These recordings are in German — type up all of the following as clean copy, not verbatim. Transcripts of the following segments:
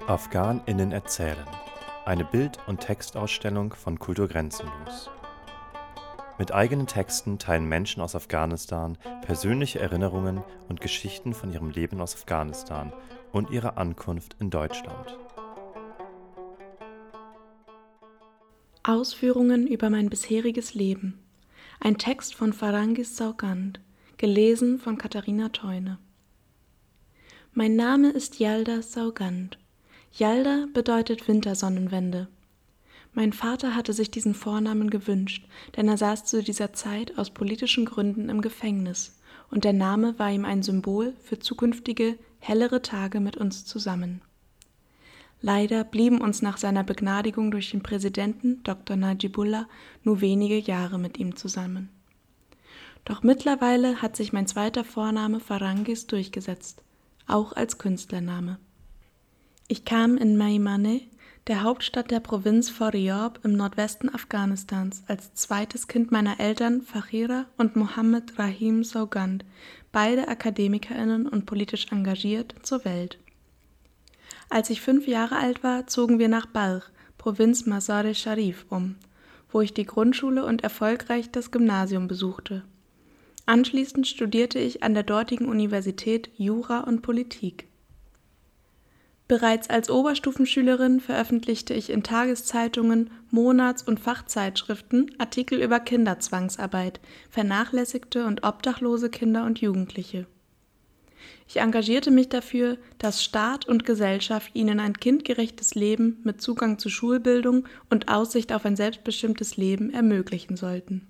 AfghanInnen erzählen. Eine Bild- und Textausstellung von Kultur Grenzenlos. Mit eigenen Texten teilen Menschen aus Afghanistan persönliche Erinnerungen und Geschichten von ihrem Leben aus Afghanistan und ihrer Ankunft in Deutschland. Ausführungen über mein bisheriges Leben. Ein Text von Farangis Saugand, gelesen von Katharina Theune. Mein Name ist Yalda Saugand. Yalda bedeutet Wintersonnenwende. Mein Vater hatte sich diesen Vornamen gewünscht, denn er saß zu dieser Zeit aus politischen Gründen im Gefängnis, und der Name war ihm ein Symbol für zukünftige, hellere Tage mit uns zusammen. Leider blieben uns nach seiner Begnadigung durch den Präsidenten Dr. Najibullah nur wenige Jahre mit ihm zusammen. Doch mittlerweile hat sich mein zweiter Vorname Farangis durchgesetzt, auch als Künstlername. Ich kam in Meymaneh, der Hauptstadt der Provinz Faryab im Nordwesten Afghanistans, als zweites Kind meiner Eltern Fakhira und Mohammed Rahim Saugand, beide AkademikerInnen und politisch engagiert, zur Welt. Als ich 5 Jahre alt war, zogen wir nach Balch, Provinz Mazar-e-Sharif, um, wo ich die Grundschule und erfolgreich das Gymnasium besuchte. Anschließend studierte ich an der dortigen Universität Jura und Politik. Bereits als Oberstufenschülerin veröffentlichte ich in Tageszeitungen, Monats- und Fachzeitschriften Artikel über Kinderzwangsarbeit, vernachlässigte und obdachlose Kinder und Jugendliche. Ich engagierte mich dafür, dass Staat und Gesellschaft ihnen ein kindgerechtes Leben mit Zugang zu Schulbildung und Aussicht auf ein selbstbestimmtes Leben ermöglichen sollten.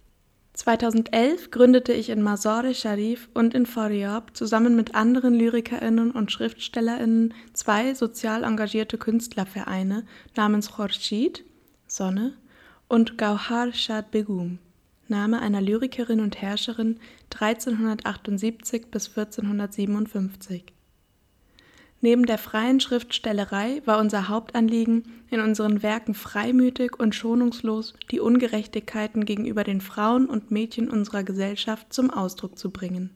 2011 gründete ich in Mazar-e-Sharif und in Faryab zusammen mit anderen LyrikerInnen und SchriftstellerInnen 2 sozial engagierte Künstlervereine namens Khorshid, Sonne, und Gauhar Shad Begum, Name einer Lyrikerin und Herrscherin 1378 bis 1457. Neben der freien Schriftstellerei war unser Hauptanliegen, in unseren Werken freimütig und schonungslos die Ungerechtigkeiten gegenüber den Frauen und Mädchen unserer Gesellschaft zum Ausdruck zu bringen.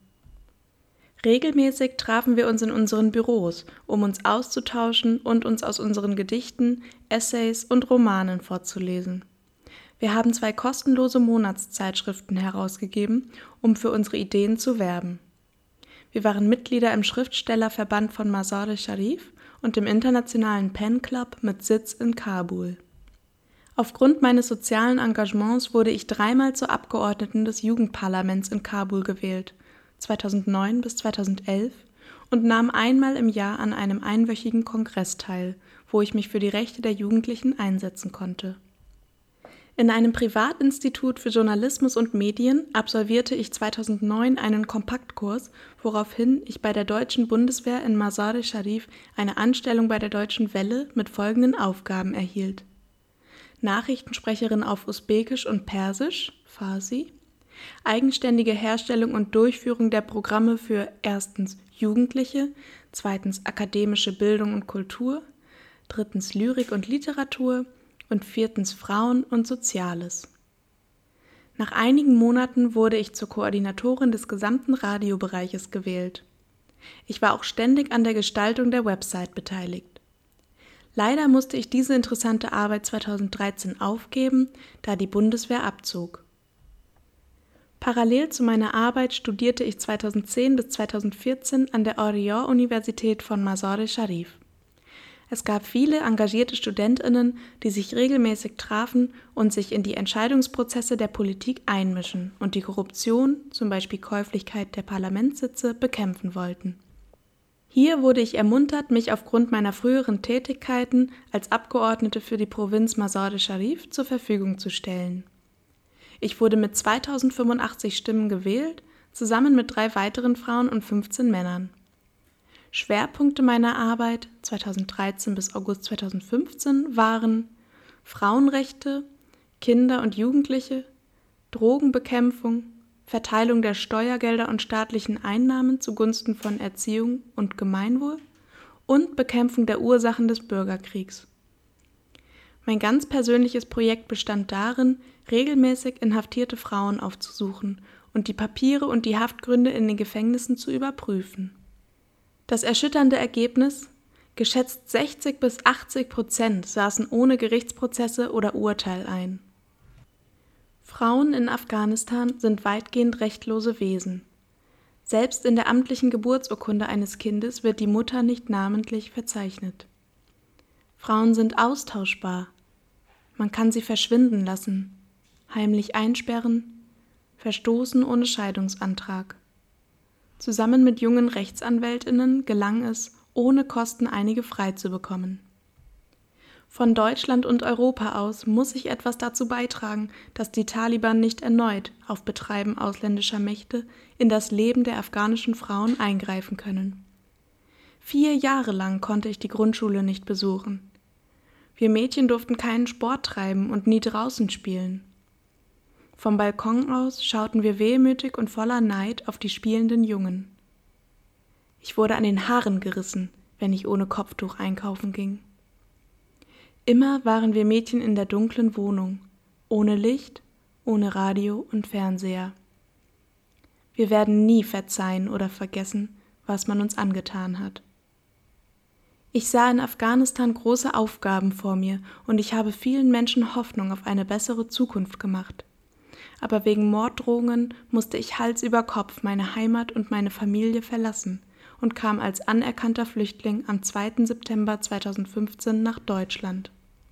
Regelmäßig trafen wir uns in unseren Büros, um uns auszutauschen und uns aus unseren Gedichten, Essays und Romanen vorzulesen. Wir haben 2 kostenlose Monatszeitschriften herausgegeben, um für unsere Ideen zu werben. Wir waren Mitglieder im Schriftstellerverband von Mazar-e-Sharif und im internationalen Pen Club mit Sitz in Kabul. Aufgrund meines sozialen Engagements wurde ich 3-mal zur Abgeordneten des Jugendparlaments in Kabul gewählt, 2009 bis 2011, und nahm einmal im Jahr an einem einwöchigen Kongress teil, wo ich mich für die Rechte der Jugendlichen einsetzen konnte. In einem Privatinstitut für Journalismus und Medien absolvierte ich 2009 einen Kompaktkurs, woraufhin ich bei der Deutschen Bundeswehr in Mazar-e-Sharif eine Anstellung bei der Deutschen Welle mit folgenden Aufgaben erhielt: Nachrichtensprecherin auf Usbekisch und Persisch, Farsi, eigenständige Herstellung und Durchführung der Programme für erstens Jugendliche, zweitens akademische Bildung und Kultur, drittens Lyrik und Literatur und 4. Frauen und Soziales. Nach einigen Monaten wurde ich zur Koordinatorin des gesamten Radiobereiches gewählt. Ich war auch ständig an der Gestaltung der Website beteiligt. Leider musste ich diese interessante Arbeit 2013 aufgeben, da die Bundeswehr abzog. Parallel zu meiner Arbeit studierte ich 2010 bis 2014 an der Orion-Universität von Mazar-e-Sharif. Es gab viele engagierte StudentInnen, die sich regelmäßig trafen und sich in die Entscheidungsprozesse der Politik einmischen und die Korruption, zum Beispiel Käuflichkeit der Parlamentssitze, bekämpfen wollten. Hier wurde ich ermuntert, mich aufgrund meiner früheren Tätigkeiten als Abgeordnete für die Provinz Mazar-e-Sharif zur Verfügung zu stellen. Ich wurde mit 2085 Stimmen gewählt, zusammen mit 3 weiteren Frauen und 15 Männern. Schwerpunkte meiner Arbeit 2013 bis August 2015 waren Frauenrechte, Kinder und Jugendliche, Drogenbekämpfung, Verteilung der Steuergelder und staatlichen Einnahmen zugunsten von Erziehung und Gemeinwohl und Bekämpfung der Ursachen des Bürgerkriegs. Mein ganz persönliches Projekt bestand darin, regelmäßig inhaftierte Frauen aufzusuchen und die Papiere und die Haftgründe in den Gefängnissen zu überprüfen. Das erschütternde Ergebnis: Geschätzt 60-80% saßen ohne Gerichtsprozesse oder Urteil ein. Frauen in Afghanistan sind weitgehend rechtlose Wesen. Selbst in der amtlichen Geburtsurkunde eines Kindes wird die Mutter nicht namentlich verzeichnet. Frauen sind austauschbar. Man kann sie verschwinden lassen, heimlich einsperren, verstoßen ohne Scheidungsantrag. Zusammen mit jungen RechtsanwältInnen gelang es, ohne Kosten einige frei zu bekommen. Von Deutschland und Europa aus muss ich etwas dazu beitragen, dass die Taliban nicht erneut auf Betreiben ausländischer Mächte in das Leben der afghanischen Frauen eingreifen können. 4 Jahre lang konnte ich die Grundschule nicht besuchen. Wir Mädchen durften keinen Sport treiben und nie draußen spielen. Vom Balkon aus schauten wir wehmütig und voller Neid auf die spielenden Jungen. Ich wurde an den Haaren gerissen, wenn ich ohne Kopftuch einkaufen ging. Immer waren wir Mädchen in der dunklen Wohnung, ohne Licht, ohne Radio und Fernseher. Wir werden nie verzeihen oder vergessen, was man uns angetan hat. Ich sah in Afghanistan große Aufgaben vor mir und ich habe vielen Menschen Hoffnung auf eine bessere Zukunft gemacht. Aber wegen Morddrohungen musste ich Hals über Kopf meine Heimat und meine Familie verlassen und kam als anerkannter Flüchtling am 2. September 2015 nach Deutschland.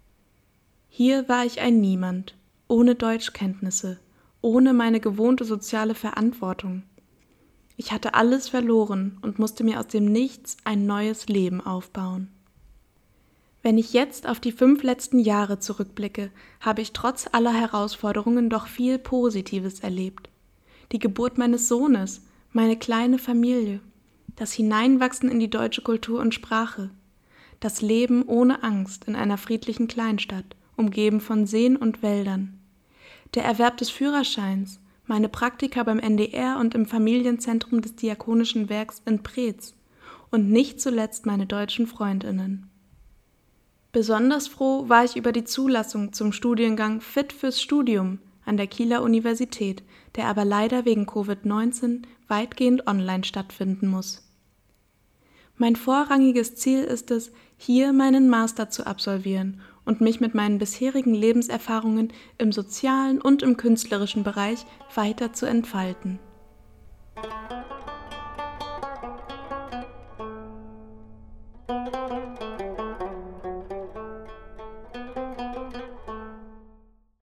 Hier war ich ein Niemand, ohne Deutschkenntnisse, ohne meine gewohnte soziale Verantwortung. Ich hatte alles verloren und musste mir aus dem Nichts ein neues Leben aufbauen. Wenn ich jetzt auf die 5 letzten Jahre zurückblicke, habe ich trotz aller Herausforderungen doch viel Positives erlebt. Die Geburt meines Sohnes, meine kleine Familie, das Hineinwachsen in die deutsche Kultur und Sprache, das Leben ohne Angst in einer friedlichen Kleinstadt, umgeben von Seen und Wäldern, der Erwerb des Führerscheins, meine Praktika beim NDR und im Familienzentrum des Diakonischen Werks in Preetz und nicht zuletzt meine deutschen FreundInnen. Besonders froh war ich über die Zulassung zum Studiengang Fit fürs Studium an der Kieler Universität, der aber leider wegen Covid-19 weitgehend online stattfinden muss. Mein vorrangiges Ziel ist es, hier meinen Master zu absolvieren und mich mit meinen bisherigen Lebenserfahrungen im sozialen und im künstlerischen Bereich weiter zu entfalten.